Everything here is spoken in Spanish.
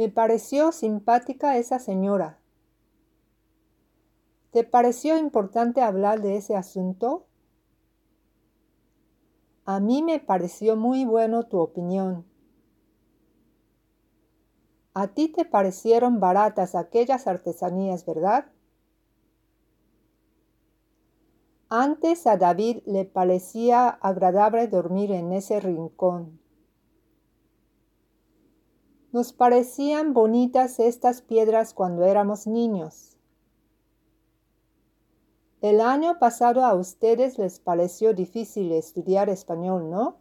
Me pareció simpática esa señora. ¿Te pareció importante hablar de ese asunto? A mí me pareció muy bueno tu opinión. A ti te parecieron baratas aquellas artesanías, ¿verdad? Antes a David le parecía agradable dormir en ese rincón. Nos parecían bonitas estas piedras cuando éramos niños. El año pasado a ustedes les pareció difícil estudiar español, ¿no?